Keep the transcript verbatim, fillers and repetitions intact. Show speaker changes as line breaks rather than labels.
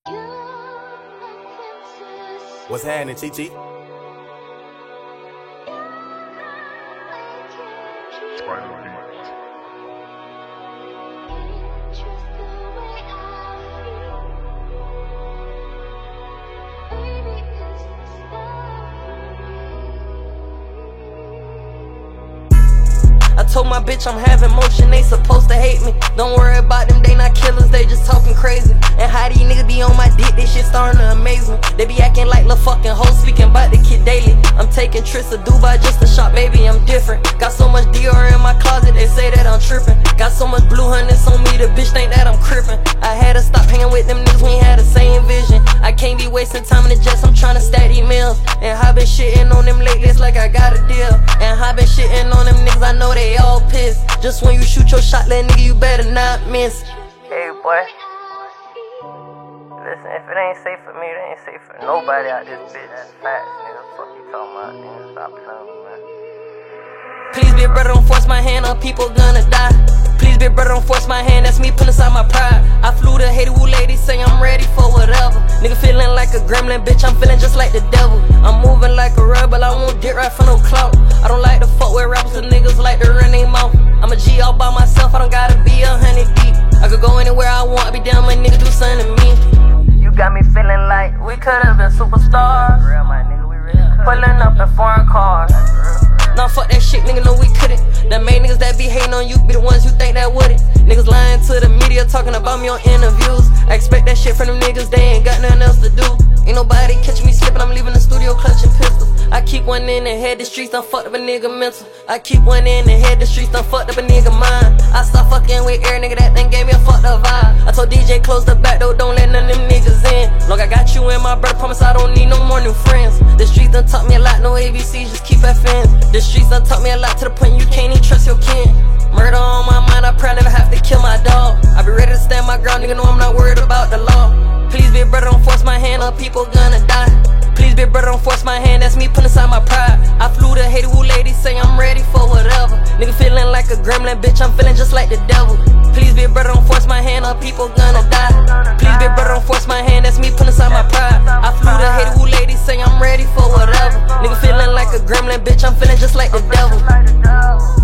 What's happening, Chi Chi?
I told my bitch I'm having motion, they supposed to hate me. Don't worry about them, they not killers, they just talking crazy. And how these niggas be on my dick, this shit starting to amaze me. They be acting like little fucking hoes, speaking about the kid daily. I'm taking trips to Dubai just to shop, baby, I'm different. Got so much Dior in my closet, they say that I'm tripping. Got so much blue hundreds on me, the bitch think that I'm crippin'. I had to stop hanging with them niggas, we ain't had the same vision. I can't be wasting time in the jets, I'm trying to stack these meals. And I been shitting on them lately, it's like I got a deal. And I been shitting on them niggas, I know they all pissed. Just when you shoot your shot, that nigga, you better not miss. Hey boy, listen, if it ain't safe for me, it ain't safe for nobody out this bitch. That's facts, nigga. Fuck you talking about, nigga. Stop playing with me, man. Please, big brother, don't force my hand on people gonna die. Please, big brother, don't force my hand, that's me putting aside my pride. I flew the hater woo lady, say I'm ready for whatever. Nigga feeling like a gremlin, bitch, I'm feeling just like the devil. I'm moving like a rebel, I won't get right for no clout. I don't like to fuck with rappers, the niggas like to run their mouth. I'm a G all by myself, I don't gotta be a hundred deep. I could go anywhere I want, I be down, my nigga do something to me. You got me feeling like we could've been superstars. Real, my nigga, we really could. Pulling up in foreign cars. Nah, fuck that shit, nigga, no we couldn't. The main niggas that be hating on you be the ones you think that wouldn't. Niggas lying to the media, talking about me on interviews. I expect that shit from them niggas, they ain't got nothing else to do. Ain't nobody catching me slipping, I'm leaving the studio clutching pistols. I keep one in the head, the streets done fucked up a nigga mental. I keep one in the head, the streets done fucked up a nigga mind. I start fucking with air, nigga, that thing gave me a fucked up vibe. I told D J close the back door, don't let none of them niggas in. Look, I got you in my brother, promise I don't need no more new friends. The streets done taught me a lot, no A B Cs, just keep at fans. The streets done taught me a lot to the point you can't even trust your kin. Murder on my mind, I pray I never have to kill my dog. I be ready to stand my ground, nigga, know I'm not worried about the law. Please, big brother, don't force my hand, or people gonna die. Please, big brother, don't force my hand, that's me putting aside my pride. I flew the hater woo lady, say I'm ready for whatever. Nigga feeling like a gremlin, bitch, I'm feeling just like the devil. Please, big brother, don't force my hand, or people gonna die. Please, big brother, don't force my hand, that's me putting aside my pride. I flew the hater woo lady, say I'm ready for whatever. Nigga feeling like a gremlin, bitch, I'm feeling just like the devil.